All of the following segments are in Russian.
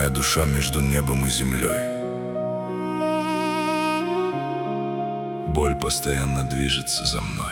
Моя душа между небом и землей. Боль постоянно движется за мной.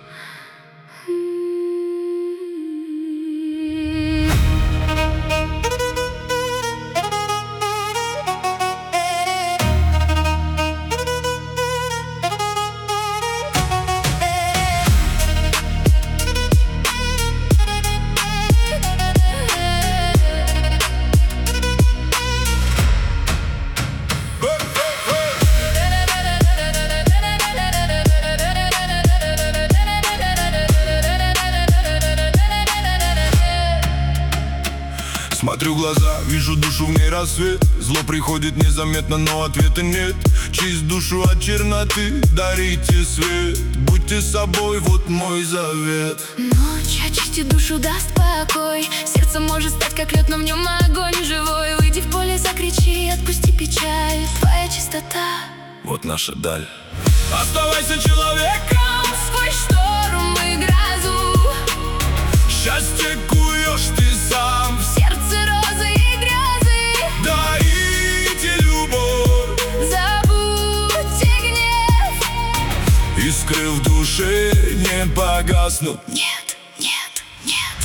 Смотрю в глаза, вижу душу, в ней рассвет. Зло приходит незаметно, но ответа нет. Чисть душу от черноты, дарите свет. Будьте собой, вот мой завет. Ночь очистит душу, даст покой. Сердце может стать как лед, но в нем огонь живой. Выйди в поле, закричи, отпусти печаль. Твоя чистота — вот наша даль. Оставайся человеком сквозь шторм и грозу. Счастье куешь ты сам. В сердце розы и грезы. Дарите любовь. Забудьте гнев. Искры в душе не погаснут. Нет, нет, нет.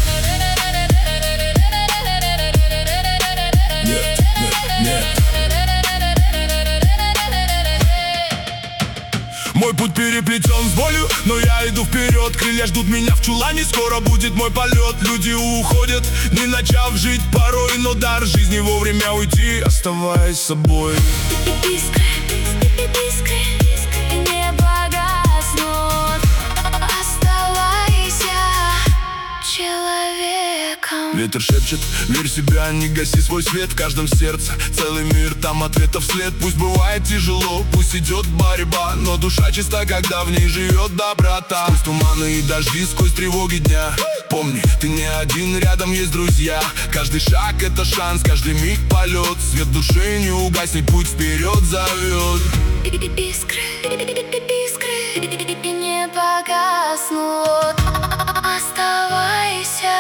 Нет, нет, нет. Мой путь переплетен с болью, но я иду вперед. Крылья ждут меня в чулане, скоро будет мой полет. Люди уходят, не начав жить порой, но дар жизни вовремя уйти, оставаясь собой. Искры, искры, не погаснут. Оставайся человеком. Ветер шепчет, верь в себя, не гаси свой свет. В каждом сердце целый мир, там ответов след. Пусть бывает тяжело, пусть идет борьба, но душа чиста, когда в ней живет доброта. Сквозь туманы и дожди, сквозь тревоги дня, помни, ты не один, рядом есть друзья. Каждый шаг — это шанс, каждый миг — полет. Свет души не угаснет, путь вперед зовет. Искры, искры, не погаснут. Оставайся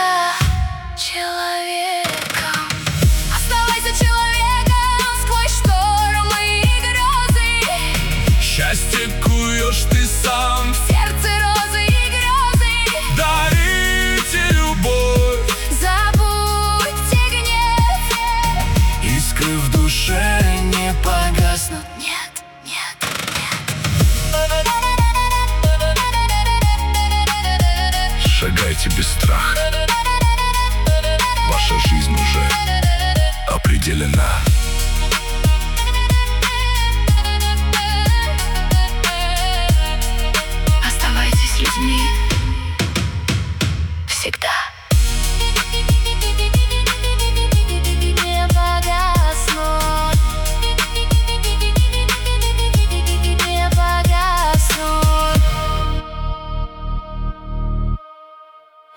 человеком. Оставайся человеком сквозь штормы и грозы. Счастье куешь ты сам. В сердце розы и грезы. Дарите любовь. Забудьте гнев. Искры в душе не погаснут. Нет, нет, нет. Шагайте без страха. Ваша жизнь уже определена.